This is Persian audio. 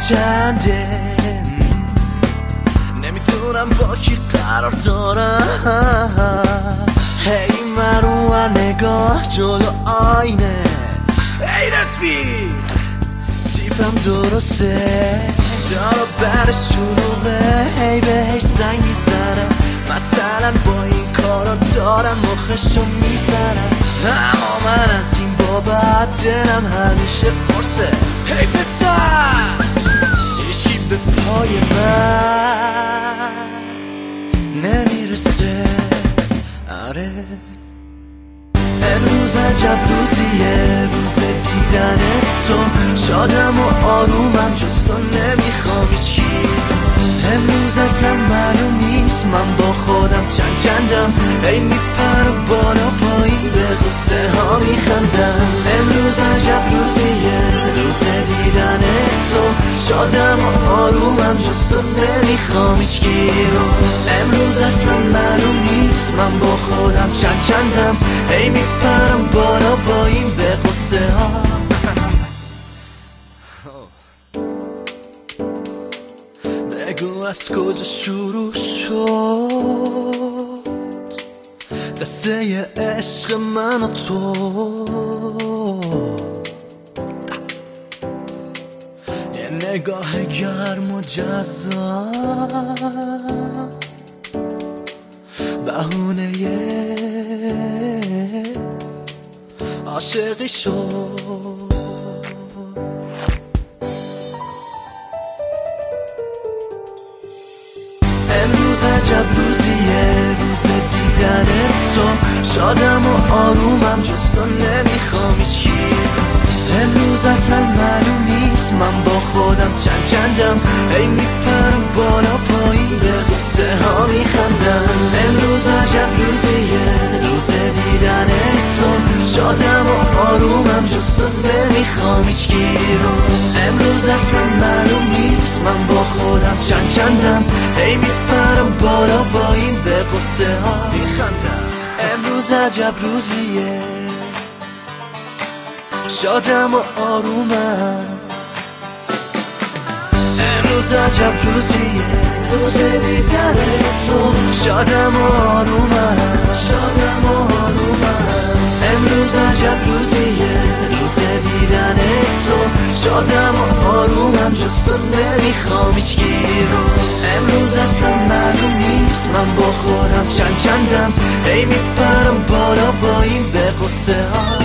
چنده، نمیدونم با کی قرار دارم. هی من اونور نگاه جلو آینه، ای رفیق تیپم درسته، دارو برش شلوغه، هی بهش زنگ میزنم، مثلا با این کارا دارم مخشو میزنم. اما من از این بابت دلم همیشه قرصه. هی پسر ایشی به پای من نمیرسه. آره امروز عجب روزیه، روز دیدن تو. شادم و آرومم جز تو نمیخوام هیچکی. امروز اصلا معلوم نیست من با خودم چندم، ای میپرم بالا پایین به غصه ها میخندم. امروز عجب روزیه، روز دیدن تو. شادم و آرومم جز تو نمیخوام هیچکی رو. امروز اصلا معلوم نیست من با خودم چندم، ای میپرم بالا پایین به غصه ها. بگو از کجا شروع شد قصه عشق من و تو؟ یه نگاه گرم و جذاب، بهونه عاشقی شد. امروز عجب روزیه، روز دیدن تو. شادم و آرومم جز تو نمیخوام هیچکی. امروز اصلا معلوم نیست من با خودم چندم، ای میپرم بالا پایین به غصه ها میخندم. امروز عجب روزیه، روز دیدن تو. شادم و آرومم جز تو نمیخوام هیچکی رو. امروز اصلا معلوم نیست من با خودم چندم، ای میپرم بالا پایین به غصه ها میخندم. امروز عجب روزیه، شادم و آرومم. امروز عجب روزیه، روز دیدن تو. شادم و آرومم، شادم و آرومم. امروز عجب روزیه، روز دیدن تو. شادم و آرومم جز تو نمیخوام هیچکی رو. امروز اصلا معلوم نیست من با خودم چندم، ای میپرم بالا پایین به غصه ها.